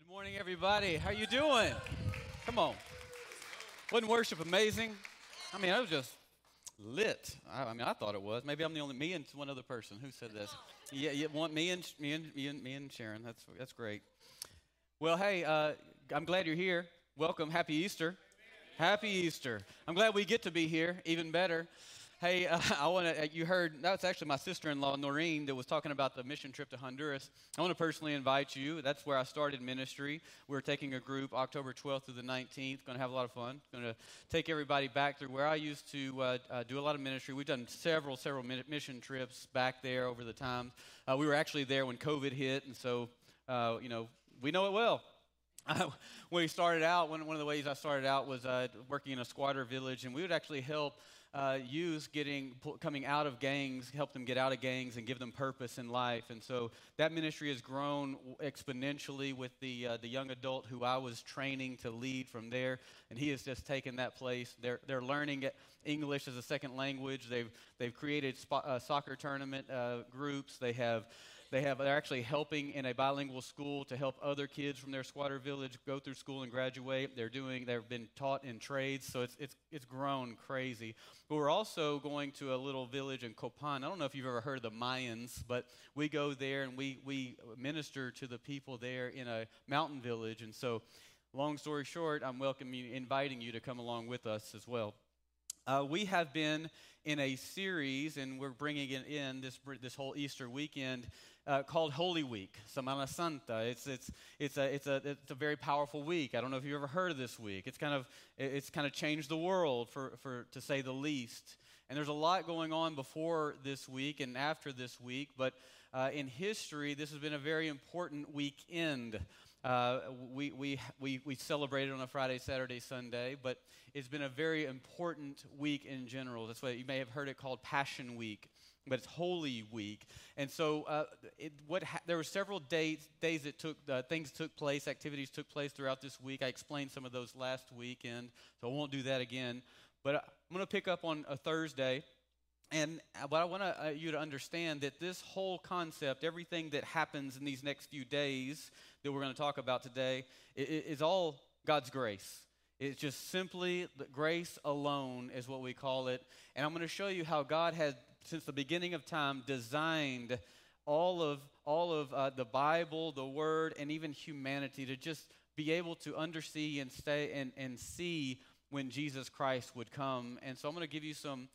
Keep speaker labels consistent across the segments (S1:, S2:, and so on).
S1: Good morning, everybody. How you doing? Come on. Wasn't worship amazing? I was just lit. I thought it was. Maybe I'm the only me and one other person who said this. Yeah, you want me and Sharon. That's great. Well, hey, I'm glad you're here. Welcome. Happy Easter. Happy Easter. I'm glad we get to be here. Even better. Hey, I want to. You heard that's actually my sister-in-law Noreen that was talking about the mission trip to Honduras. I want to personally invite you. That's where I started ministry. We're taking a group October 12th through the 19th. Going to have a lot of fun. Going to take everybody back through where I used to do a lot of ministry. We've done several mission trips back there over the time. We were actually there when COVID hit, and so we know it well. When we started out, one of the ways I started out was working in a squatter village, and we would actually help youth coming out of gangs, help them get out of gangs and give them purpose in life. And so that ministry has grown exponentially with the young adult who I was training to lead from there, and he has just taken that place. They're learning English as a second language. They've created soccer tournament groups. They're actually helping in a bilingual school to help other kids from their squatter village go through school and graduate. They've been taught in trades, so it's grown crazy. But we're also going to a little village in Copan. I don't know if you've ever heard of the Mayans, but we go there and we minister to the people there in a mountain village. And so, long story short, I'm inviting you to come along with us as well. We have been in a series, and we're bringing it in this whole Easter weekend called Holy Week, Semana Santa. It's a very powerful week. I don't know if you've ever heard of this week. It's kind of changed the world for to say the least. And there's a lot going on before this week and after this week, but in history, this has been a very important weekend. We celebrated on a Friday, Saturday, Sunday, but it's been a very important week in general. That's why you may have heard it called Passion Week, but it's Holy Week. And so there were several days that things took place, activities took place throughout this week. I explained some of those last weekend, so I won't do that again. But I'm going to pick up on a Thursday. But I want you to understand that this whole concept, everything that happens in these next few days that we're going to talk about today, is all God's grace. It's just simply the grace alone is what we call it. And I'm going to show you how God has, since the beginning of time, designed all of the Bible, the Word, and even humanity to just be able to undersee and stay and see when Jesus Christ would come. And so I'm going to give you some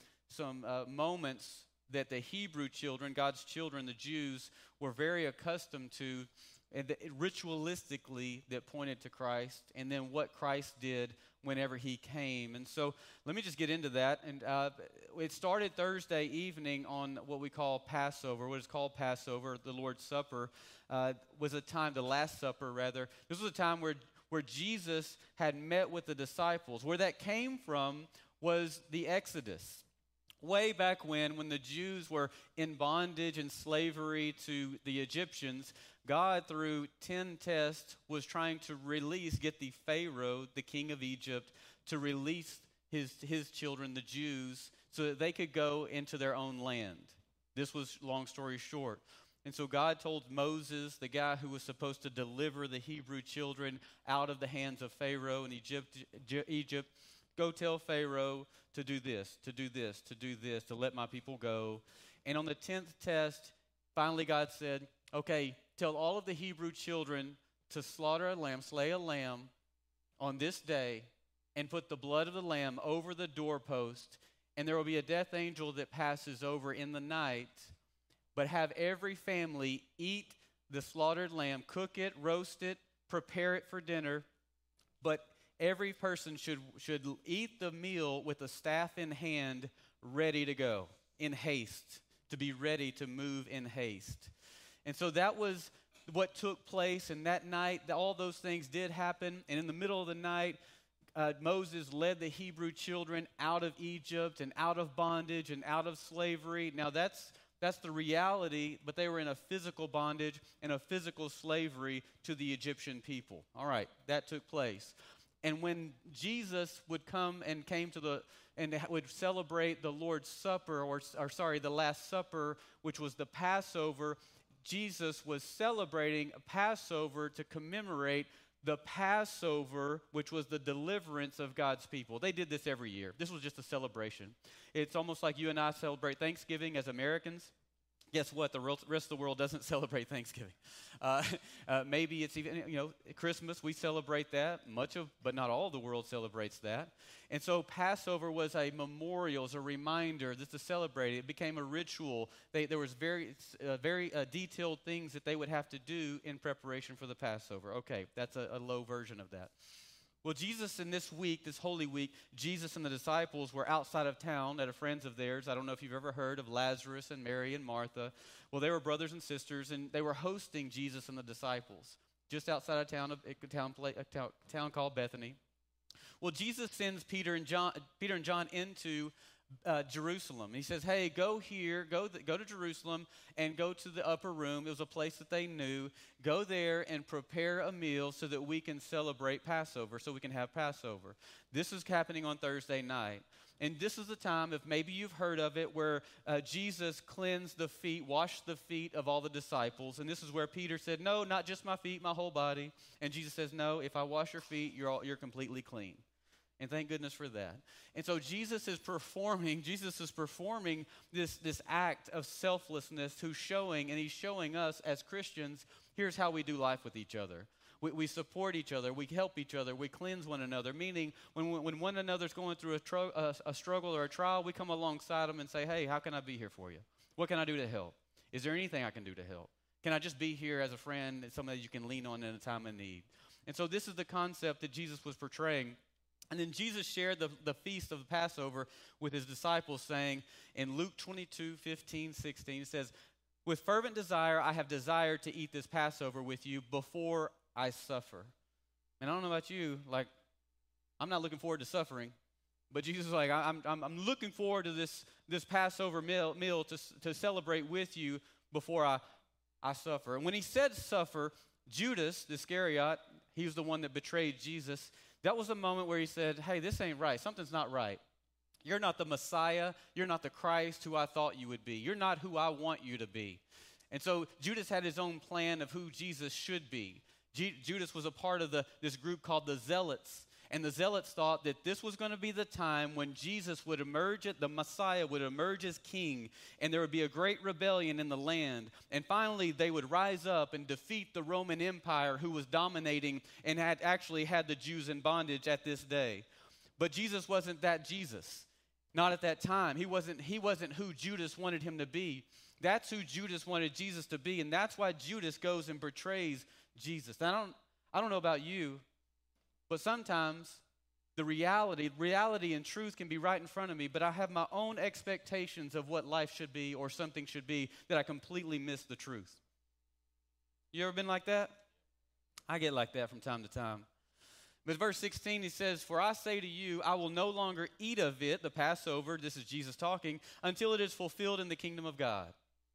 S1: moments that the Hebrew children, God's children, the Jews, were very accustomed to, and ritualistically that pointed to Christ, and then what Christ did whenever he came. And so let me just get into that. And it started Thursday evening on what we call Passover. What is called Passover, the Lord's Supper, was a time, the Last Supper rather. This was a time where Jesus had met with the disciples. Where that came from was the Exodus. Way back when the Jews were in bondage and slavery to the Egyptians, God, through 10 tests, was trying to get the Pharaoh, the king of Egypt, to release his children, the Jews, so that they could go into their own land. This was long story short. And so God told Moses, the guy who was supposed to deliver the Hebrew children out of the hands of Pharaoh in Egypt, go tell Pharaoh to do this, to do this, to do this, to let my people go. And on the 10th test, finally God said, okay, tell all of the Hebrew children to slay a lamb on this day, and put the blood of the lamb over the doorpost, and there will be a death angel that passes over in the night, but have every family eat the slaughtered lamb, cook it, roast it, prepare it for dinner, but every person should eat the meal with a staff in hand, ready to go, in haste, to be ready to move in haste. And so that was what took place, and that night, all those things did happen, and in the middle of the night, Moses led the Hebrew children out of Egypt and out of bondage and out of slavery. Now that's the reality, but they were in a physical bondage and a physical slavery to the Egyptian people. All right, that took place. And when Jesus would come and would celebrate the Lord's Supper, the Last Supper, which was the Passover, Jesus was celebrating a Passover to commemorate the Passover, which was the deliverance of God's people. They did this every year. This was just a celebration. It's almost like you and I celebrate Thanksgiving as Americans. Guess what? The rest of the world doesn't celebrate Thanksgiving. Maybe it's even, Christmas, we celebrate that. But not all of the world celebrates that. And so Passover was a memorial, was a reminder just to celebrate it. It became a ritual. There was very detailed things that they would have to do in preparation for the Passover. Okay, that's a low version of that. Well, Jesus in this week, this Holy Week, Jesus and the disciples were outside of town at a friend's of theirs. I don't know if you've ever heard of Lazarus and Mary and Martha. Well, they were brothers and sisters, and they were hosting Jesus and the disciples just outside of town, a town called Bethany. Well, Jesus sends Peter and John into Jerusalem. He says, hey, go to Jerusalem and go to the upper room. It was a place that they knew. Go there and prepare a meal so that we can celebrate Passover, so we can have Passover. This is happening on Thursday night. And this is the time, if maybe you've heard of it, where Jesus cleansed the feet, washed the feet of all the disciples. And this is where Peter said, no, not just my feet, my whole body. And Jesus says, no, if I wash your feet, you're completely clean. And thank goodness for that. And so Jesus is performing this act of selflessness he's showing us as Christians, here's how we do life with each other. We support each other, we help each other, we cleanse one another, meaning when one another's going through a struggle or a trial, we come alongside them and say, hey, how can I be here for you? What can I do to help? Is there anything I can do to help? Can I just be here as a friend, somebody you can lean on in a time of need? And so this is the concept that Jesus was portraying. And then Jesus shared the feast of the Passover with his disciples, saying in Luke 22:15-16, he says, with fervent desire, I have desired to eat this Passover with you before I suffer. And I don't know about you, I'm not looking forward to suffering, but Jesus is like, I'm looking forward to this Passover meal to celebrate with you before I suffer. And when he said suffer, Judas Iscariot, he was the one that betrayed Jesus. That was the moment where he said, hey, this ain't right. Something's not right. You're not the Messiah. You're not the Christ who I thought you would be. You're not who I want you to be. And so Judas had his own plan of who Jesus should be. Judas was a part of this group called the Zealots. And the Zealots thought that this was going to be the time when Jesus would emerge, the Messiah would emerge as king, and there would be a great rebellion in the land. And finally, they would rise up and defeat the Roman Empire, who was dominating and had actually had the Jews in bondage at this day. But Jesus wasn't that Jesus. Not at that time. He wasn't who Judas wanted him to be. That's who Judas wanted Jesus to be, and that's why Judas goes and betrays Jesus. Now, I don't know about you, but sometimes the reality and truth can be right in front of me, but I have my own expectations of what life should be or something should be that I completely miss the truth. You ever been like that? I get like that from time to time. But verse 16, he says, for I say to you, I will no longer eat of it, the Passover, this is Jesus talking, until it is fulfilled in the kingdom of God.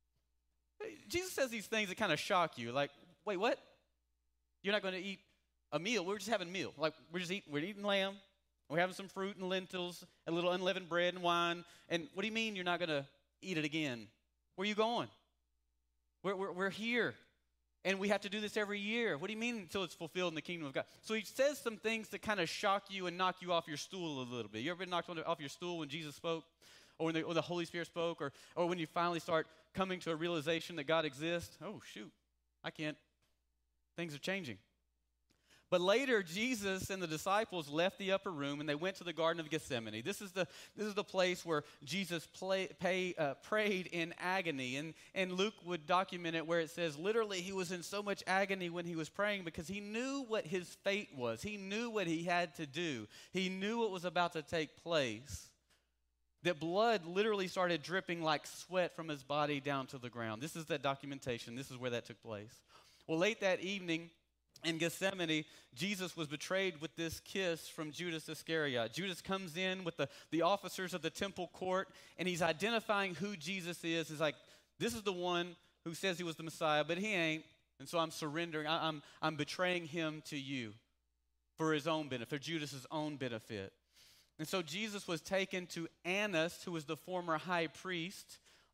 S1: Jesus says these things that kind of shock you. Like, wait, what? You're not going to eat a meal? We're just having a meal. Like, we're eating lamb. We're having some fruit and lentils, a little unleavened bread and wine. And what do you mean you're not going to eat it again? Where are you going? We're here. And we have to do this every year. What do you mean until it's fulfilled in the kingdom of God? So he says some things that kind of shock you and knock you off your stool a little bit. You ever been knocked off your stool when Jesus spoke? Or when the Holy Spirit spoke? Or when you finally start coming to a realization that God exists? Oh, shoot. I can't. Things are changing. But later, Jesus and the disciples left the upper room and they went to the Garden of Gethsemane. This is the place where Jesus prayed in agony. And Luke would document it where it says, literally, he was in so much agony when he was praying because he knew what his fate was. He knew what he had to do. He knew what was about to take place. That blood literally started dripping like sweat from his body down to the ground. This is that documentation. This is where that took place. Well, late that evening, in Gethsemane, Jesus was betrayed with this kiss from Judas Iscariot. Judas comes in with the officers of the temple court, and he's identifying who Jesus is. He's like, this is the one who says he was the Messiah, but he ain't, and so I'm surrendering. I'm betraying him to you for his own benefit, for Judas's own benefit. And so Jesus was taken to Annas, who was the former high priest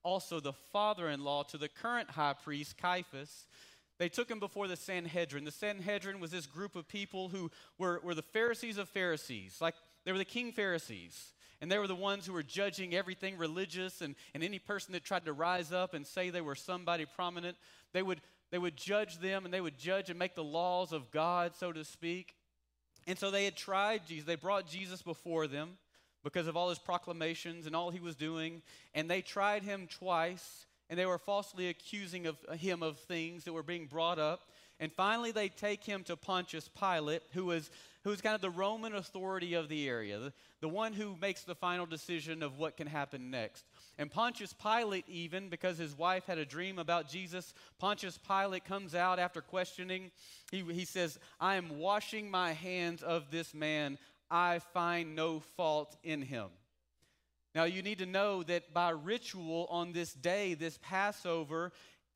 S1: also the father-in-law to the current high priest, Caiaphas. They took him before the Sanhedrin. The Sanhedrin was this group of people who were the Pharisees of Pharisees. Like, they were the king Pharisees. And they were the ones who were judging everything religious, and any person that tried to rise up and say they were somebody prominent, they would judge them, and they would judge and make the laws of God, so to speak. And so they had tried Jesus. They brought Jesus before them because of all his proclamations and all he was doing. And they tried him twice, and they were falsely accusing him of things that were being brought up. And finally, they take him to Pontius Pilate, who was kind of the Roman authority of the area, the one who makes the final decision of what can happen next. And Pontius Pilate, even, because his wife had a dream about Jesus, Pontius Pilate comes out after questioning. He says, "I am washing my hands of this man. I find no fault in him." Now, you need to know that by ritual on this day, this Passover,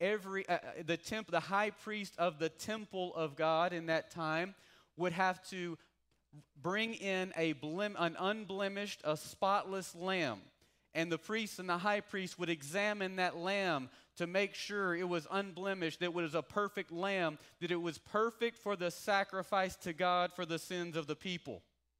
S1: the high priest of the temple of God in that time would have to bring in an unblemished, a spotless lamb. And the priest and the high priest would examine that lamb to make sure it was unblemished, that it was a perfect lamb, that it was perfect for the sacrifice to God for the sins of the people.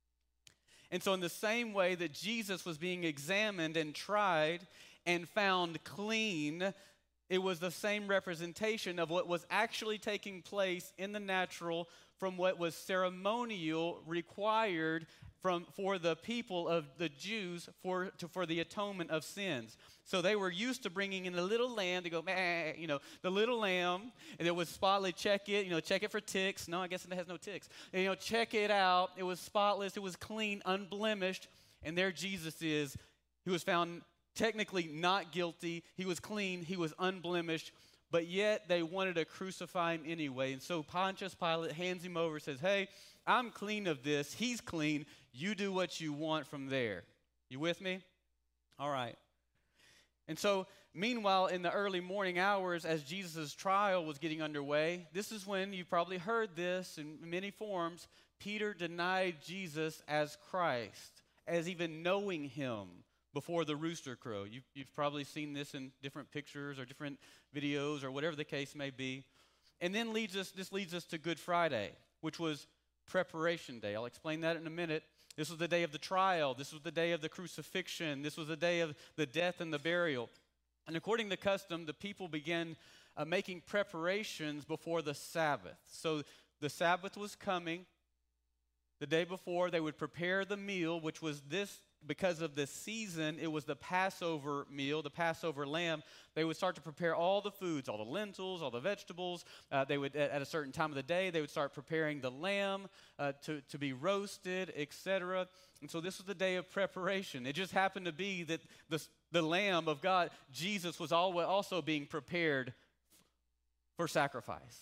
S1: And so in the same way that Jesus was being examined and tried and found clean, it was the same representation of what was actually taking place in the natural from what was ceremonial required for the people of the Jews for the atonement of sins. So they were used to bringing in a little lamb to go, the little lamb, and it was spotless. Check it for ticks. No, I guess it has no ticks. And, check it out. It was spotless. It was clean, unblemished. And there Jesus is. He was found technically not guilty. He was clean. He was unblemished. But yet they wanted to crucify him anyway. And so Pontius Pilate hands him over and says, "Hey, I'm clean of this. He's clean. You do what you want from there." You with me? All right. And so, meanwhile, in the early morning hours, as Jesus' trial was getting underway, this is when you probably heard this in many forms. Peter denied Jesus as Christ, as even knowing him before the rooster crowed. You've probably seen this in different pictures or different videos or whatever the case may be. And then this leads us to Good Friday, which was Preparation Day. I'll explain that in a minute. This was the day of the trial. This was the day of the crucifixion. This was the day of the death and the burial. And according to custom, the people began making preparations before the Sabbath. So the Sabbath was coming. The day before, they would prepare the meal, which was this. Because of the season, it was the Passover meal, the Passover lamb. They would start to prepare all the foods, all the lentils, all the vegetables. They would, at a certain time of the day, they would start preparing the lamb to be roasted, etc. And so this was the day of preparation. It just happened to be that the Lamb of God, Jesus, was also being prepared for sacrifice.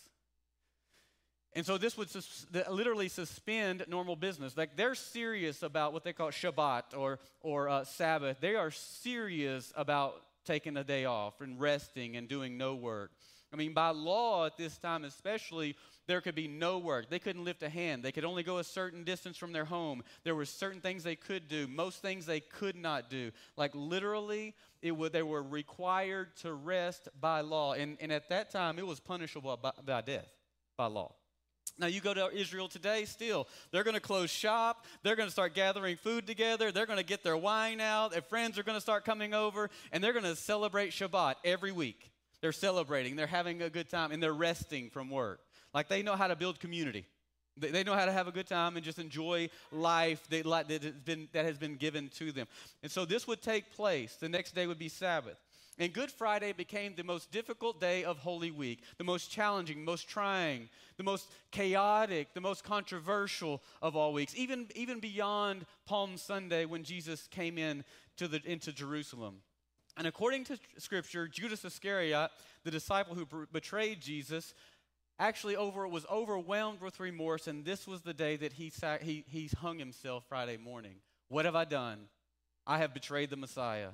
S1: And so this would literally suspend normal business. Like, they're serious about what they call Shabbat or Sabbath. They are serious about taking a day off and resting and doing no work. I mean, by law at this time especially, there could be no work. They couldn't lift a hand. They could only go a certain distance from their home. There were certain things they could do. Most things they could not do. Like, literally, they were required to rest by law. And at that time, it was punishable by death, by law. Now, you go to Israel today, still, they're going to close shop. They're going to start gathering food together. They're going to get their wine out. Their friends are going to start coming over, and they're going to celebrate Shabbat every week. They're celebrating. They're having a good time, and they're resting from work. Like, they know how to build community. They know how to have a good time and just enjoy life that has been given to them. And so this would take place. The next day would be Sabbath. And Good Friday became the most difficult day of Holy Week, the most challenging, most trying, the most chaotic, the most controversial of all weeks, even beyond Palm Sunday when Jesus came into Jerusalem. And according to Scripture, Judas Iscariot, the disciple who betrayed Jesus, actually was overwhelmed with remorse, and this was the day that he hung himself Friday morning. What have I done? I have betrayed the Messiah.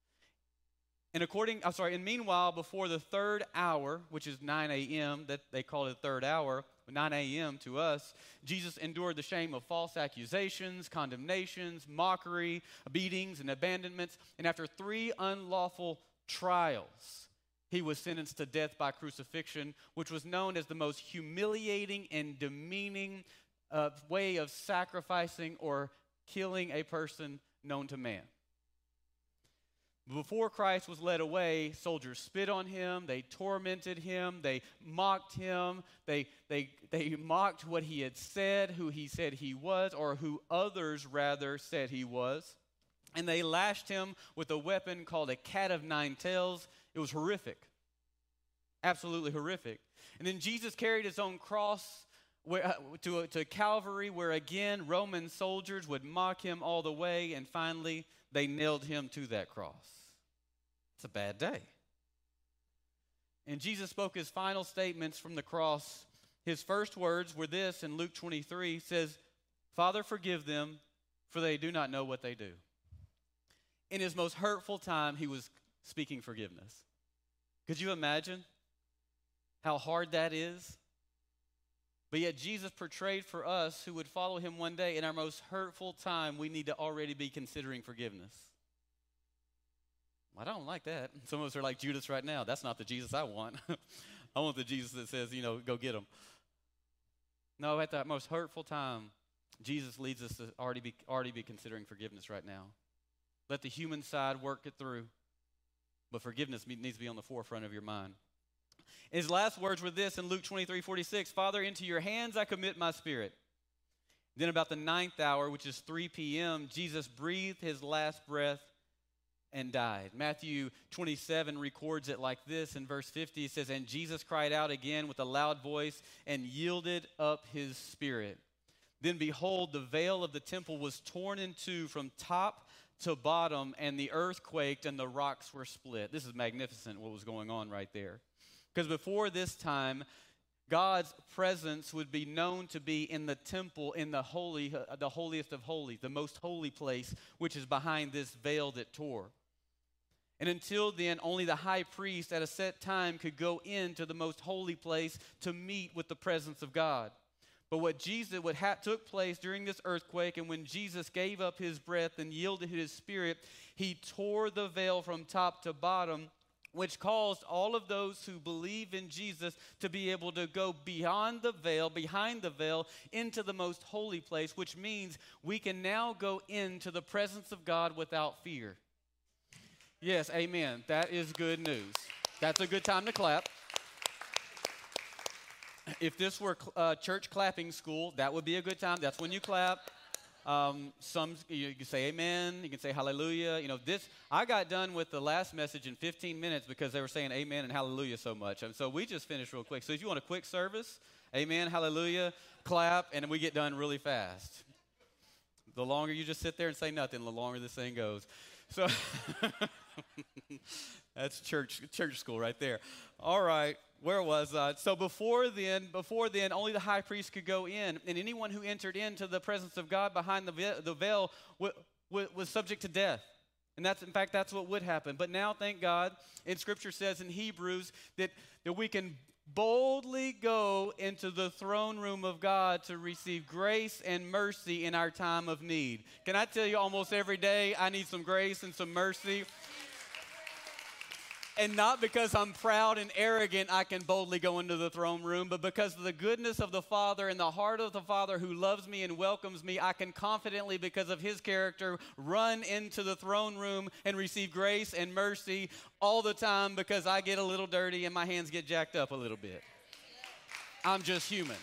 S1: And meanwhile, before the third hour, which is 9 a.m., that they call it the third hour, 9 a.m. to us, Jesus endured the shame of false accusations, condemnations, mockery, beatings, and abandonments. And after 3 unlawful trials. He was sentenced to death by crucifixion, which was known as the most humiliating and demeaning way of sacrificing or killing a person known to man. Before Christ was led away, soldiers spit on him, they tormented him, they mocked him, they mocked what he had said, who he said he was, or who others rather said he was. And they lashed him with a weapon called a cat of nine tails. It was horrific, absolutely horrific. And then Jesus carried his own cross to Calvary, where again Roman soldiers would mock him all the way, and finally they nailed him to that cross. It's a bad day. And Jesus spoke his final statements from the cross. His first words were this in Luke 23, says, "Father, forgive them, for they do not know what they do." In his most hurtful time, he was speaking forgiveness. Could you imagine how hard that is? But yet Jesus portrayed for us who would follow him one day, in our most hurtful time, we need to already be considering forgiveness. I don't like that. Some of us are like Judas right now. That's not the Jesus I want. I want the Jesus that says, go get them. No, at that most hurtful time, Jesus leads us to already be considering forgiveness right now. Let the human side work it through, but forgiveness needs to be on the forefront of your mind. His last words were this in Luke 23:46, "Father, into your hands I commit my spirit." Then about the 9th hour, which is 3 p.m., Jesus breathed his last breath and died. Matthew 27 records it like this in verse 50. It says, "And Jesus cried out again with a loud voice and yielded up his spirit. Then behold, the veil of the temple was torn in two from top to bottom, and the earth quaked and the rocks were split." This is magnificent what was going on right there. Because before this time, God's presence would be known to be in the temple, in the holiest of holies, the most holy place, which is behind this veil that tore. And until then, only the high priest at a set time could go into the most holy place to meet with the presence of God. But what took place during this earthquake, and when Jesus gave up his breath and yielded his spirit, he tore the veil from top to bottom, which caused all of those who believe in Jesus to be able to go behind the veil, into the most holy place, which means we can now go into the presence of God without fear. Yes, amen. That is good news. That's a good time to clap. If this were church clapping school, that would be a good time. That's when you clap. You can say amen. You can say hallelujah. I got done with the last message in 15 minutes because they were saying amen and hallelujah so much. And so we just finished real quick. So if you want a quick service, amen, hallelujah, clap, and we get done really fast. The longer you just sit there and say nothing, the longer this thing goes. So that's church school right there. All right. Where was I? So before then, only the high priest could go in, and anyone who entered into the presence of God behind the veil was subject to death. And that's what would happen. But now, thank God, and Scripture says in Hebrews that we can boldly go into the throne room of God to receive grace and mercy in our time of need. Can I tell you, almost every day I need some grace and some mercy. And not because I'm proud and arrogant I can boldly go into the throne room, but because of the goodness of the Father and the heart of the Father who loves me and welcomes me, I can confidently, because of his character, run into the throne room and receive grace and mercy all the time, because I get a little dirty and my hands get jacked up a little bit. I'm just human.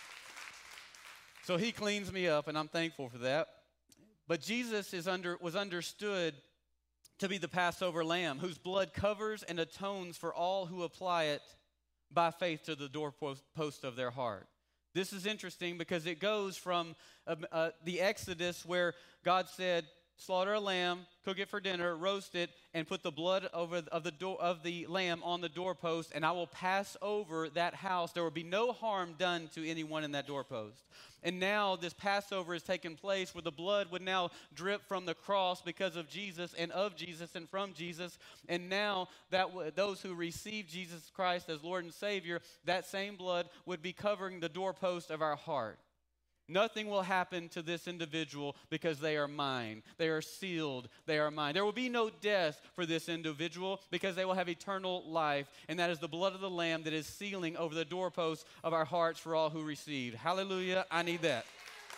S1: So he cleans me up, and I'm thankful for that. But Jesus was understood to be the Passover lamb, whose blood covers and atones for all who apply it by faith to the doorpost of their heart. This is interesting because it goes from the Exodus, where God said, slaughter a lamb, cook it for dinner, roast it, and put the blood of the lamb on the doorpost, and I will pass over that house. There will be no harm done to anyone in that doorpost. And now this Passover has taken place, where the blood would now drip from the cross because of Jesus and of Jesus and from Jesus. And now that those who receive Jesus Christ as Lord and Savior, that same blood would be covering the doorpost of our heart. Nothing will happen to this individual because they are mine. They are sealed. They are mine. There will be no death for this individual because they will have eternal life. And that is the blood of the Lamb that is sealing over the doorposts of our hearts for all who receive. Hallelujah. I need that.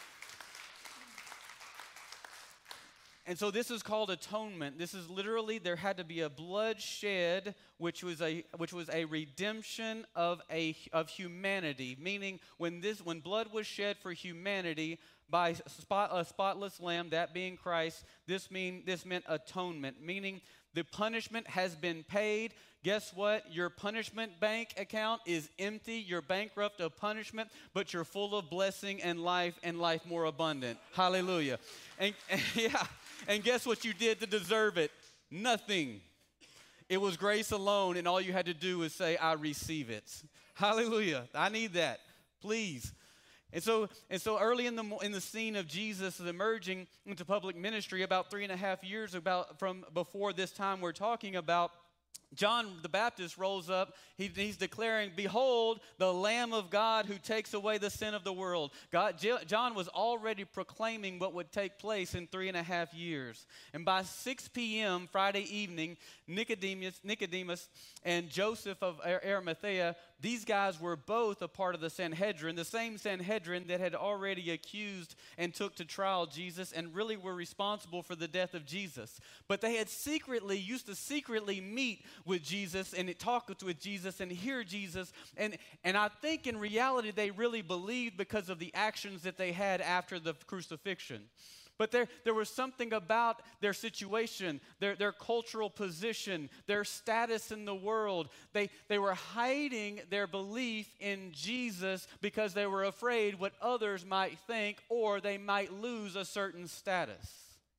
S1: And so this is called atonement. This is literally, there had to be a blood shed, which was a redemption of humanity. Meaning, when blood was shed for humanity by a spotless lamb, that being Christ, this meant atonement. Meaning, the punishment has been paid. Guess what? Your punishment bank account is empty. You're bankrupt of punishment, but you're full of blessing and life more abundant. Hallelujah. And yeah. And guess what you did to deserve it? Nothing. It was grace alone, and all you had to do was say, I receive it. Hallelujah. I need that. Please. And so early in the scene of Jesus emerging into public ministry, about 3.5 years from before this time we're talking about, John the Baptist rolls up. He's declaring, behold, the Lamb of God who takes away the sin of the world. John was already proclaiming what would take place in 3.5 years. And by 6 p.m. Friday evening, Nicodemus and Joseph of Arimathea, these guys were both a part of the Sanhedrin, the same Sanhedrin that had already accused and took to trial Jesus and really were responsible for the death of Jesus. But they had used to secretly meet with Jesus and talk with Jesus and hear Jesus. And I think in reality they really believed because of the actions that they had after the crucifixion. But there was something about their situation, their cultural position, their status in the world. They were hiding their belief in Jesus because they were afraid what others might think, or they might lose a certain status.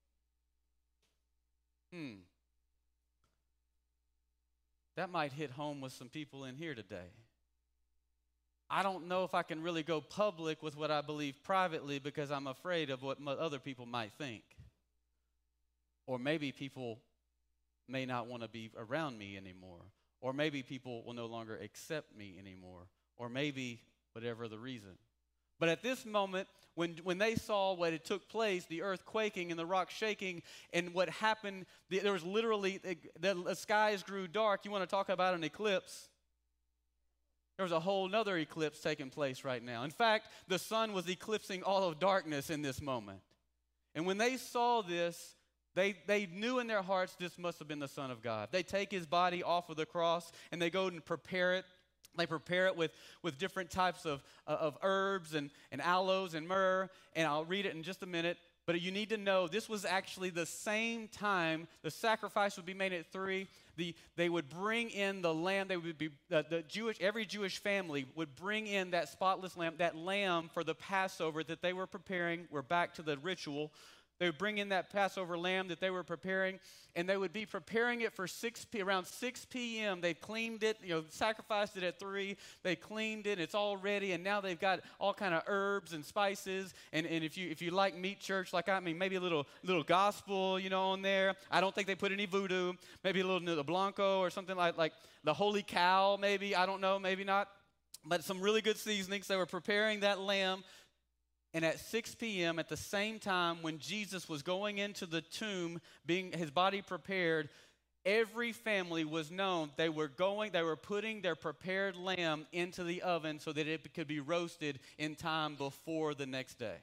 S1: That might hit home with some people in here today. I don't know if I can really go public with what I believe privately because I'm afraid of what other people might think. Or maybe people may not want to be around me anymore. Or maybe people will no longer accept me anymore. Or maybe whatever the reason. But at this moment, when they saw what had took place, the earth quaking and the rock shaking, and what happened, there was literally, the skies grew dark. You want to talk about an eclipse? There was a whole nother eclipse taking place right now. In fact, the sun was eclipsing all of darkness in this moment. And when they saw this, they knew in their hearts this must have been the Son of God. They take his body off of the cross and they go and prepare it. They prepare it with different types of herbs and aloes and myrrh. And I'll read it in just a minute. But you need to know this was actually the same time the sacrifice would be made at 3. They would bring in the lamb. They would be every Jewish family would bring in that spotless lamb, that lamb for the Passover that they were preparing. We're back to the ritual. They would bring in that Passover lamb that they were preparing, and they would be preparing it for around 6 p.m. They cleaned it, sacrificed it at 3. They cleaned it. It's all ready, and now they've got all kind of herbs and spices. And if you like meat church, maybe a little gospel, on there. I don't think they put any voodoo. Maybe a little blanco or something like the holy cow. Maybe I don't know. Maybe not. But some really good seasonings. They were preparing that lamb. And at 6 p.m., at the same time when Jesus was going into the tomb, being his body prepared, every family was known. They were putting their prepared lamb into the oven so that it could be roasted in time before the next day.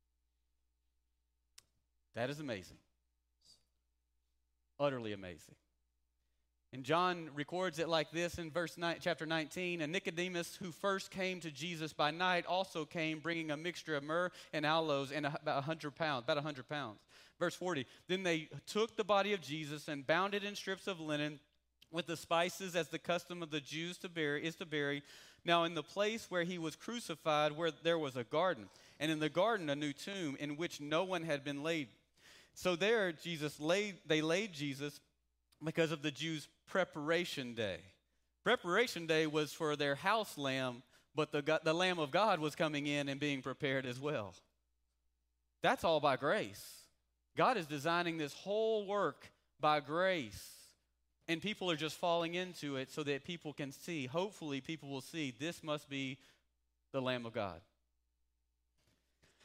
S1: That is amazing. Utterly amazing. And John records it like this in chapter 19. And Nicodemus, who first came to Jesus by night, also came bringing a mixture of myrrh and aloes and about 100 pounds. Verse 40, then they took the body of Jesus and bound it in strips of linen with the spices as the custom of the Jews to bury. Now in the place where he was crucified, where there was a garden, and in the garden a new tomb in which no one had been laid. So there they laid Jesus because of the Jews' preparation day. Preparation day was for their house lamb, but the Lamb of God was coming in and being prepared as well. That's all by grace. God is designing this whole work by grace, and people are just falling into it so that people can see. Hopefully, people will see this must be the Lamb of God.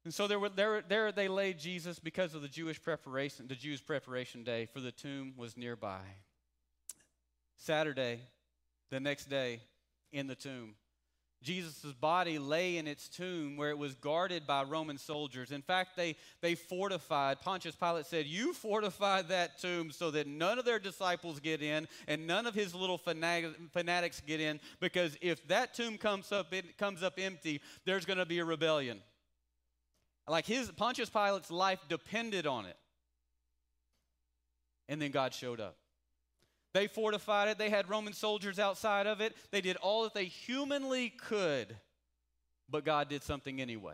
S1: And so there they laid Jesus because of the Jews' preparation day, for the tomb was nearby. Saturday, the next day, in the tomb. Jesus' body lay in its tomb where it was guarded by Roman soldiers. In fact, they fortified. Pontius Pilate said, you fortified that tomb so that none of their disciples get in and none of his little fanatics get in, because if that tomb comes up empty, there's going to be a rebellion. Like Pontius Pilate's life depended on it. And then God showed up. They fortified it. They had Roman soldiers outside of it. They did all that they humanly could, but God did something anyway.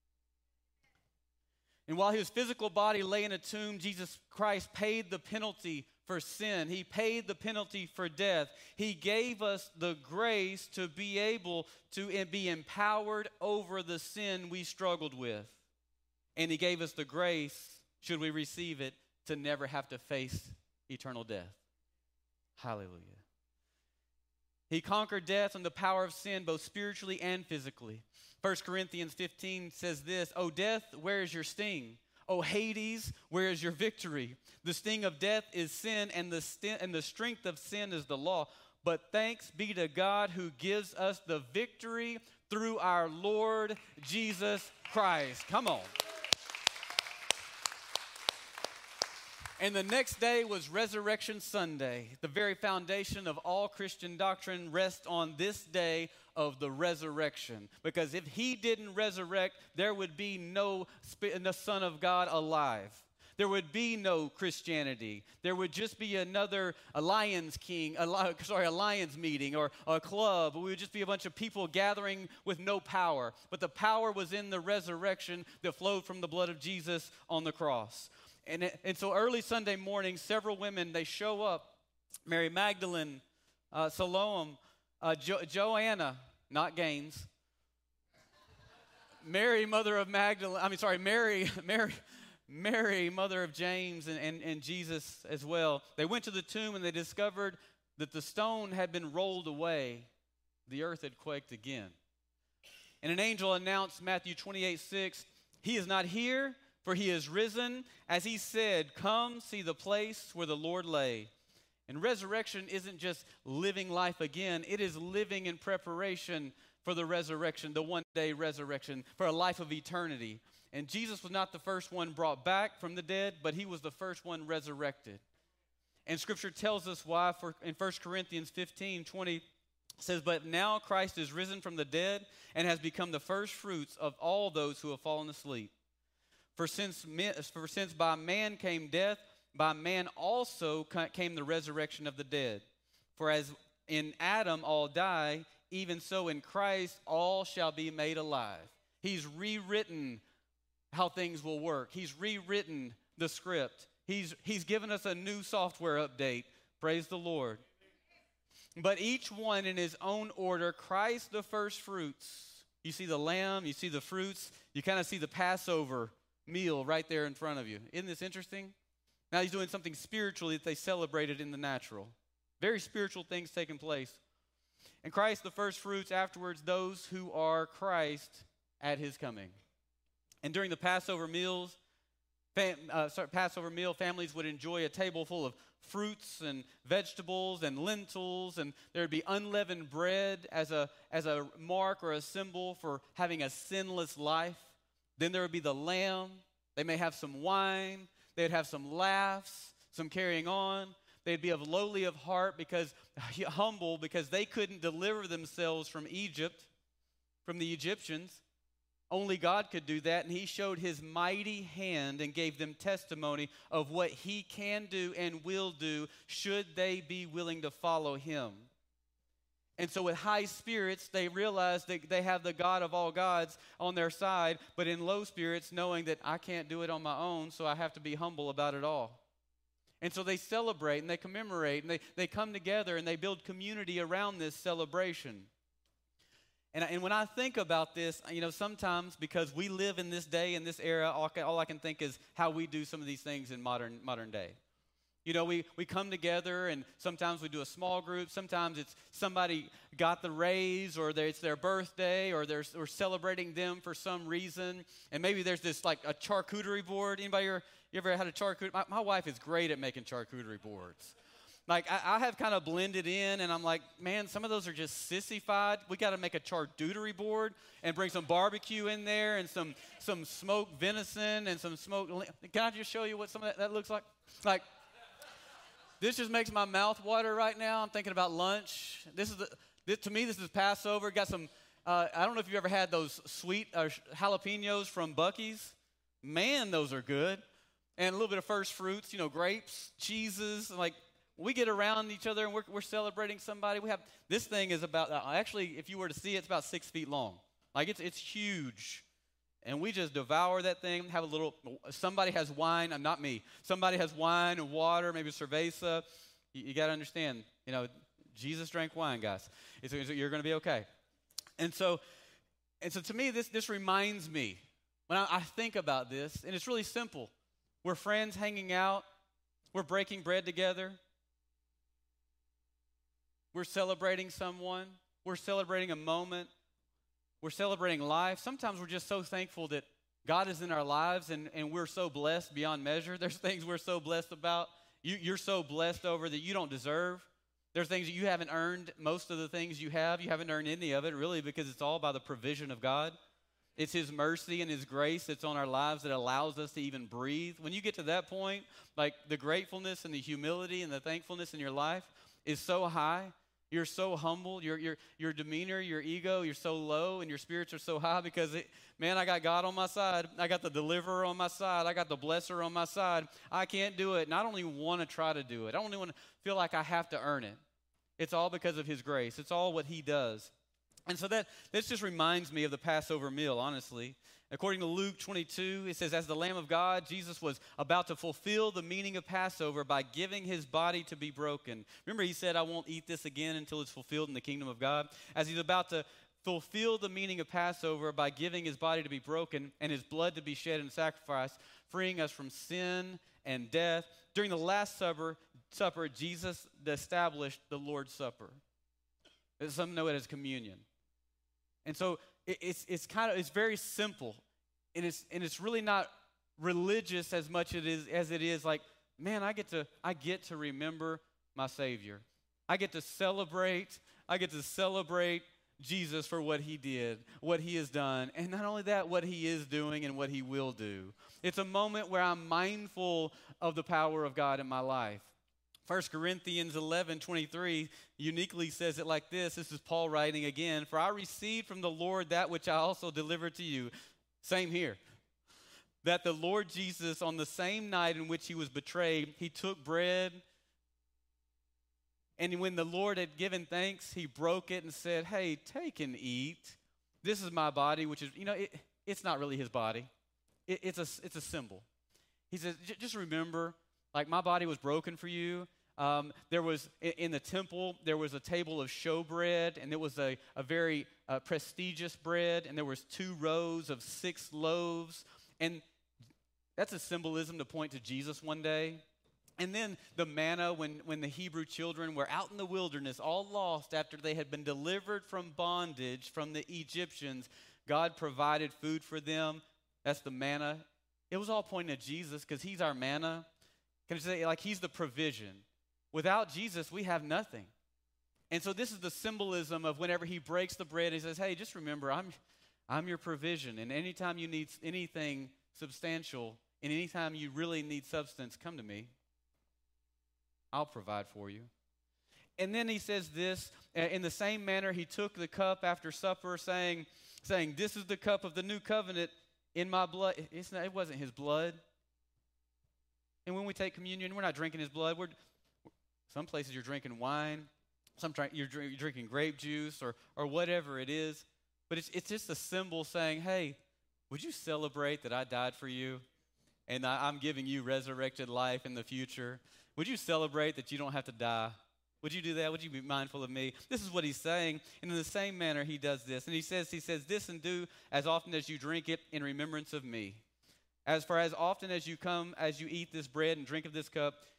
S1: And while his physical body lay in a tomb, Jesus Christ paid the penalty for sin. He paid the penalty for death. He gave us the grace to be able to be empowered over the sin we struggled with. And he gave us the grace, should we receive it, to never have to face eternal death. Hallelujah. He conquered death and the power of sin, both spiritually and physically. 1 Corinthians 15 says this, O death, where is your sting? O Hades, where is your victory? The sting of death is sin, and the strength of sin is the law. But thanks be to God who gives us the victory through our Lord Jesus Christ. Come on. And the next day was Resurrection Sunday. The very foundation of all Christian doctrine rests on this day of the resurrection. Because if he didn't resurrect, there would be no Son of God alive. There would be no Christianity. There would just be a Lions meeting or a club. We would just be a bunch of people gathering with no power. But the power was in the resurrection that flowed from the blood of Jesus on the cross. And so early Sunday morning, several women, they show up. Mary Magdalene, Salome, Joanna, not Gaines. Mary, mother of Mary, mother of James and Jesus as well. They went to the tomb and they discovered that the stone had been rolled away. The earth had quaked again. And an angel announced, Matthew 28:6, he is not here, for he is risen. As he said, come see the place where the Lord lay. And resurrection isn't just living life again. It is living in preparation for the resurrection, the one-day resurrection, for a life of eternity. And Jesus was not the first one brought back from the dead, but he was the first one resurrected. And Scripture tells us why. In 1 Corinthians 15:20 says, but now Christ is risen from the dead and has become the first fruits of all those who have fallen asleep. For since by man came death, by man also came the resurrection of the dead. For as in Adam all die, even so in Christ all shall be made alive. He's rewritten how things will work. He's rewritten the script. He's given us a new software update. Praise the Lord. But each one in his own order. Christ the first fruits. You see the lamb, you see the fruits, you kind of see the Passover meal right there in front of you. Isn't this interesting? Now he's doing something spiritually that they celebrated in the natural. Very spiritual things taking place. And Christ the first fruits, afterwards those who are Christ at his coming. And during the Passover meal, families would enjoy a table full of fruits and vegetables and lentils, and there would be unleavened bread as a mark or a symbol for having a sinless life. Then there would be the lamb. They may have some wine. They'd have some laughs, some carrying on. They'd be of lowly of heart, humble, because they couldn't deliver themselves from Egypt, from the Egyptians. Only God could do that, and he showed his mighty hand and gave them testimony of what he can do and will do should they be willing to follow him. And so with high spirits, they realize that they have the God of all gods on their side, but in low spirits, knowing that I can't do it on my own, so I have to be humble about it all. And so they celebrate and they commemorate and they come together and they build community around this celebration. And when I think about this, sometimes because we live in this day, in this era, all I can think is how we do some of these things in modern day. We come together, and sometimes we do a small group. Sometimes it's somebody got the raise, or it's their birthday, or we're celebrating them for some reason. And maybe there's this like a charcuterie board. Anybody you ever had a charcuterie? My wife is great at making charcuterie boards. Like, I have kind of blended in, and I'm like, man, some of those are just sissified. We got to make a charcuterie board and bring some barbecue in there and some smoked venison and some smoked. Can I just show you what some of that looks like? Like, this just makes my mouth water right now. I'm thinking about lunch. To me, this is Passover. Got some, I don't know if you've ever had those sweet jalapenos from Buc-ee's. Man, those are good. And a little bit of first fruits, grapes, cheeses, like. We get around each other and we're celebrating somebody. This thing is about, actually, if you were to see it, it's about 6 feet long. Like, it's huge. And we just devour that thing, somebody has wine, not me. Somebody has wine and water, maybe cerveza. You got to understand, Jesus drank wine, guys. You're going to be okay. And so to me, this reminds me, when I think about this, and it's really simple. We're friends hanging out. We're breaking bread together. We're celebrating someone. We're celebrating a moment. We're celebrating life. Sometimes we're just so thankful that God is in our lives, and we're so blessed beyond measure. There's things we're so blessed about. You're so blessed over that you don't deserve. There's things that you haven't earned. Most of the things you haven't earned any of it, really, because it's all by the provision of God. It's His mercy and His grace that's on our lives that allows us to even breathe. When you get to that point, like the gratefulness and the humility and the thankfulness in your life is so high. You're so humble, your demeanor, your ego, you're so low, and your spirits are so high because, I got God on my side. I got the deliverer on my side. I got the blesser on my side. I can't do it, and I don't even want to try to do it. I don't even want to feel like I have to earn it. It's all because of His grace. It's all what He does. And so this just reminds me of the Passover meal, honestly. According to Luke 22, it says, as the Lamb of God, Jesus was about to fulfill the meaning of Passover by giving His body to be broken. Remember, He said, I won't eat this again until it's fulfilled in the kingdom of God. As He's about to fulfill the meaning of Passover by giving His body to be broken and His blood to be shed in sacrifice, freeing us from sin and death. During the Last Supper, Jesus established the Lord's Supper. Some know it as communion. And so it's very simple, and it's really not religious as much as it is like, man, I get to remember my Savior. I get to celebrate Jesus for what He did, what He has done, and not only that, what He is doing and what He will do. It's a moment where I'm mindful of the power of God in my life. 1 Corinthians 11:23 uniquely says it like this. This is Paul writing again. For I received from the Lord that which I also delivered to you. Same here. That the Lord Jesus, on the same night in which He was betrayed, He took bread. And when the Lord had given thanks, He broke it and said, hey, take and eat. This is my body, which is, it's not really His body. It's a symbol. He says, just remember, like my body was broken for you. There was, in the temple, there was a table of showbread, and it was a very prestigious bread, and there was 2 rows of 6 loaves. And that's a symbolism to point to Jesus one day. And then the manna, when the Hebrew children were out in the wilderness, all lost after they had been delivered from bondage from the Egyptians, God provided food for them. That's the manna. It was all pointing to Jesus because He's our manna. Can I say, like, He's the provision. Without Jesus, we have nothing. And so this is the symbolism of whenever He breaks the bread, He says, hey, just remember, I'm your provision. And anytime you need anything substantial, and anytime you really need substance, come to me. I'll provide for you. And then He says this, in the same manner, He took the cup after supper, saying, this is the cup of the new covenant in my blood. It wasn't His blood. And when we take communion, we're not drinking His blood. Some places you're drinking wine. You're drinking grape juice or whatever it is. But it's just a symbol saying, hey, would you celebrate that I died for you and I'm giving you resurrected life in the future? Would you celebrate that you don't have to die? Would you do that? Would you be mindful of me? This is what He's saying. And in the same manner, He does this. And He says this, and do as often as you drink it in remembrance of me. As often as you eat this bread and drink of this cup,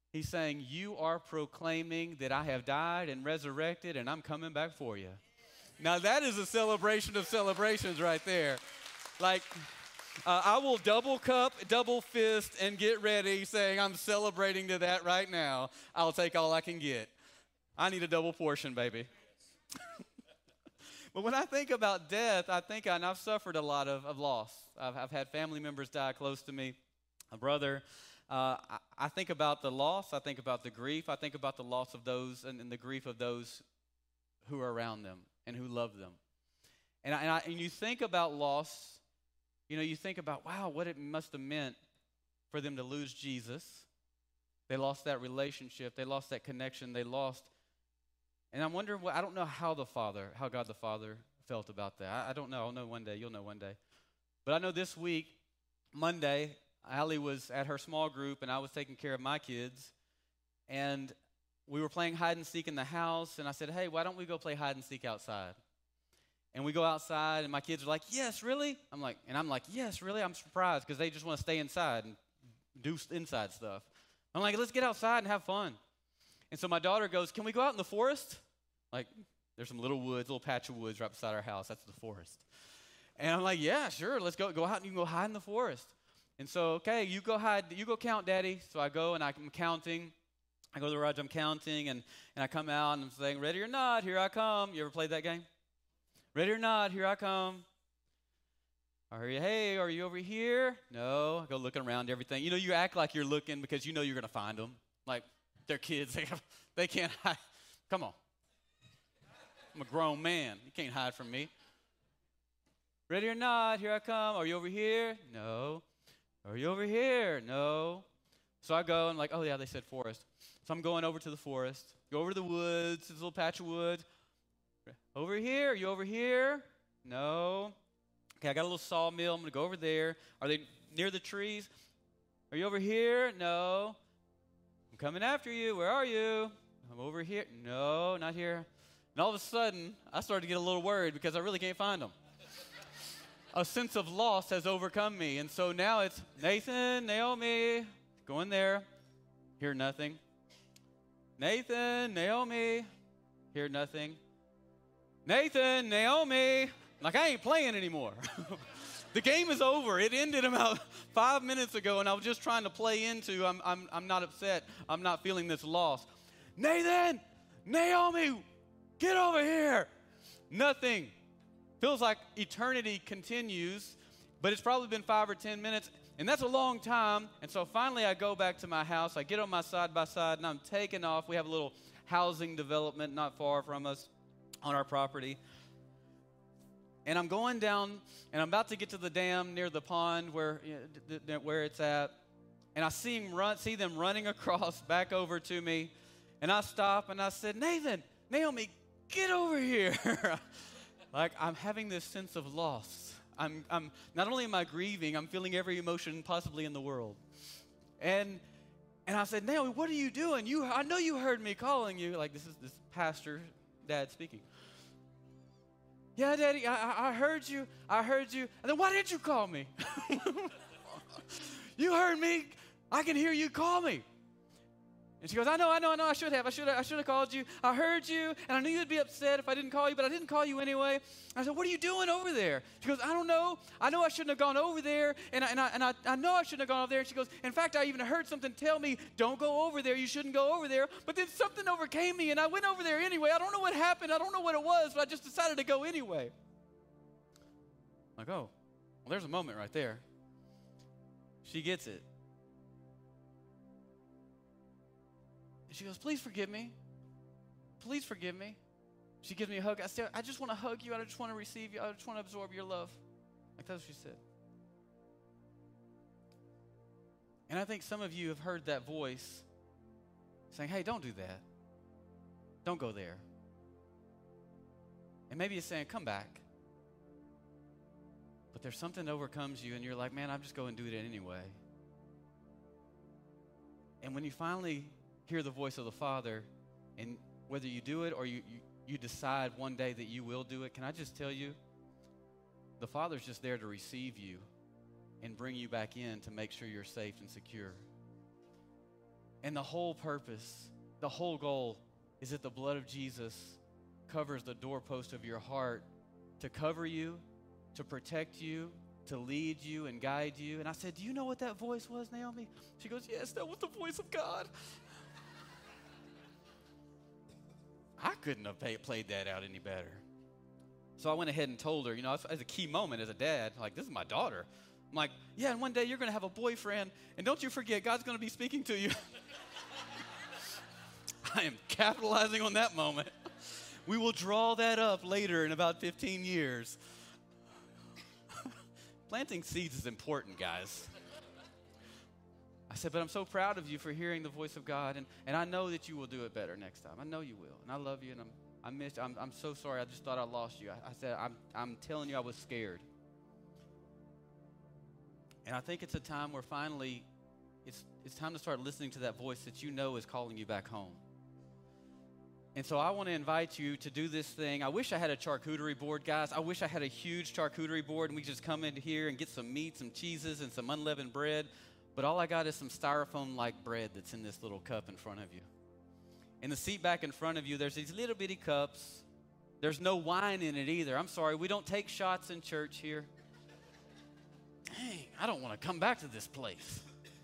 S1: He's saying, you are proclaiming that I have died and resurrected and I'm coming back for you. Now that is a celebration of celebrations right there. Like, I will double cup, double fist, and get ready saying I'm celebrating to that right now. I'll take all I can get. I need a double portion, baby. But when I think about death, and I've suffered a lot of loss. I've had family members die close to me, a brother. I think about the loss. I think about the grief. I think about the loss of those and the grief of those who are around them and who love them. And you think about loss. You think about, wow, what it must have meant for them to lose Jesus. They lost that relationship. They lost that connection. And I'm wondering, I don't know how God the Father felt about that. I don't know. I'll know one day. You'll know one day. But I know this week, Monday, Allie was at her small group, and I was taking care of my kids. And we were playing hide and seek in the house, and I said, hey, why don't we go play hide and seek outside? And we go outside, and my kids are like, yes, really? I'm like, yes, really? I'm surprised because they just want to stay inside and do inside stuff. I'm like, let's get outside and have fun. And so my daughter goes, can we go out in the forest? Like, there's some little patch of woods right beside our house. That's the forest. And I'm like, yeah, sure, let's go out and you can go hide in the forest. And so, okay, you go count, Daddy. So I go and I'm counting. I go to the garage, I'm counting, and I come out and I'm saying, ready or not, here I come. You ever played that game? Ready or not, here I come. Hey, are you over here? No. I go looking around everything. You act like you're looking because you know you're going to find them. Like, they're kids. They can't hide. Come on. I'm a grown man. You can't hide from me. Ready or not, here I come. Are you over here? No. Are you over here? No. So I go and like, oh yeah, they said forest. So I'm going over to the forest. Go over to the woods, this little patch of woods. Over here? Are you over here? No. Okay, I got a little sawmill. I'm going to go over there. Are they near the trees? Are you over here? No. I'm coming after you. Where are you? I'm over here. No, not here. And all of a sudden, I started to get a little worried because I really can't find them. A sense of loss has overcome me. And so now it's Nathan, Naomi, go in there. Hear nothing. Nathan, Naomi, hear nothing. Nathan, Naomi, like I ain't playing anymore. The game is over. It ended about 5 minutes ago, and I was just trying to play into I'm not upset. I'm not feeling this loss. Nathan, Naomi, get over here. Nothing. Feels like eternity continues, but it's probably been 5 or 10 minutes, and that's a long time. And so finally I go back to my house. I get on my side-by-side, and I'm taking off. We have a little housing development not far from us on our property. And I'm going down, and I'm about to get to the dam near the pond where it's at. And I see them running across back over to me. And I stop, and I said, Nathan, Naomi, get over here. Like, I'm having this sense of loss. I'm not only am I grieving, I'm feeling every emotion possibly in the world. And I said, Naomi, what are you doing? I know you heard me calling you. Like, this is this pastor dad speaking. Yeah, Daddy, I heard you. And then why didn't you call me? You heard me. I can hear you call me. And she goes, I know, I should have. I should have called you. I heard you, and I knew you'd be upset if I didn't call you, but I didn't call you anyway. I said, what are you doing over there? She goes, I don't know. I know I shouldn't have gone over there, and I know I shouldn't have gone over there. And she goes, in fact, I even heard something tell me, don't go over there. You shouldn't go over there. But then something overcame me, and I went over there anyway. I don't know what happened. I don't know what it was, but I just decided to go anyway. I'm like, oh, well, there's a moment right there. She gets it. She goes, please forgive me. Please forgive me. She gives me a hug. I said, I just want to hug you. I just want to receive you. I just want to absorb your love. Like that's what she said. And I think some of you have heard that voice saying, hey, don't do that. Don't go there. And maybe it's saying, come back. But there's something that overcomes you, and you're like, man, I'm just going to do it anyway. And when you finally hear the voice of the Father, and whether you do it or you decide one day that you will do it, can I just tell you, the Father's just there to receive you and bring you back in to make sure you're safe and secure. And the whole purpose, the whole goal is that the blood of Jesus covers the doorpost of your heart to cover you, to protect you, to lead you and guide you. And I said, do you know what that voice was, Naomi? She goes, yes, that was the voice of God. I couldn't have played that out any better. So I went ahead and told her, you know, as a key moment as a dad, like, this is my daughter. I'm like, yeah, and one day you're going to have a boyfriend, and don't you forget, God's going to be speaking to you. I am capitalizing on that moment. We will draw that up later in about 15 years. Planting seeds is important, guys. I said, but I'm so proud of you for hearing the voice of God, and I know that you will do it better next time. I know you will, and I love you, and I'm so sorry. I just thought I lost you. I said, I'm telling you, I was scared. And I think it's a time where finally it's time to start listening to that voice that you know is calling you back home. And so I want to invite you to do this thing. I wish I had a charcuterie board, guys. I wish I had a huge charcuterie board and we could just come in here and get some meat, some cheeses, and some unleavened bread. But all I got is some styrofoam-like bread that's in this little cup in front of you. In the seat back in front of you, there's these little bitty cups. There's no wine in it either. I'm sorry, we don't take shots in church here. Dang, I don't want to come back to this place.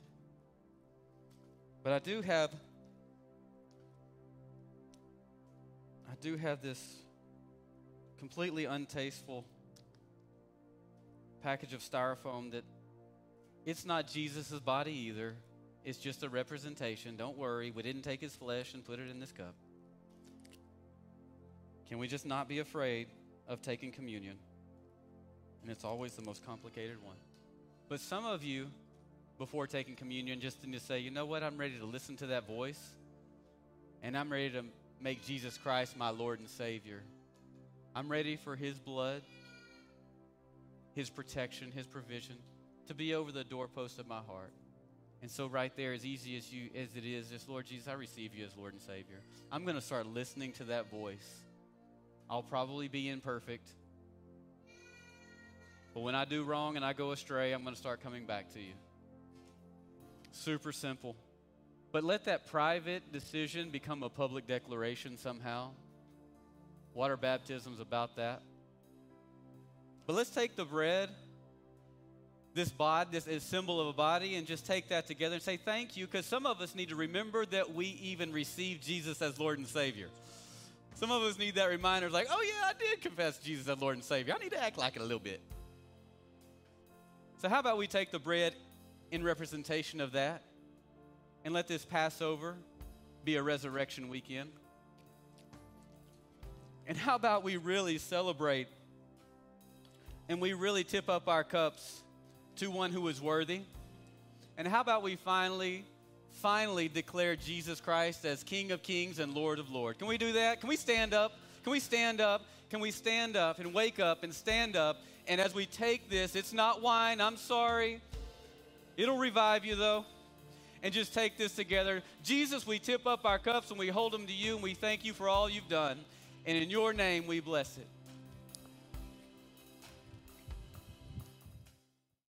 S1: But I do have this completely untasteful package of styrofoam that it's not Jesus' body either. It's just a representation. Don't worry, we didn't take his flesh and put it in this cup. Can we just not be afraid of taking communion? And it's always the most complicated one. But some of you, before taking communion, just need to say, you know what, I'm ready to listen to that voice, and I'm ready to make Jesus Christ my Lord and Savior. I'm ready for his blood, his protection, his provision to be over the doorpost of my heart. And so right there, as easy as it is, just, Lord Jesus, I receive you as Lord and Savior. I'm going to start listening to that voice. I'll probably be imperfect. But when I do wrong and I go astray, I'm going to start coming back to you. Super simple. But let that private decision become a public declaration somehow. Water baptism's about that. But let's take the bread, this is symbol of a body, and just take that together and say thank you, because some of us need to remember that we even received Jesus as Lord and Savior. Some of us need that reminder, like, oh yeah, I did confess Jesus as Lord and Savior. I need to act like it a little bit. So how about we take the bread in representation of that, and let this Passover be a resurrection weekend? And how about we really celebrate and we really tip up our cups to one who is worthy? And how about we finally declare Jesus Christ as King of Kings and Lord of Lords? Can we do that? Can we stand up? Can we stand up? Can we stand up and wake up and stand up? And as we take this, it's not wine, I'm sorry. It'll revive you though. And just take this together. Jesus, we tip up our cups and we hold them to you, and we thank you for all you've done. And in your name, we bless it.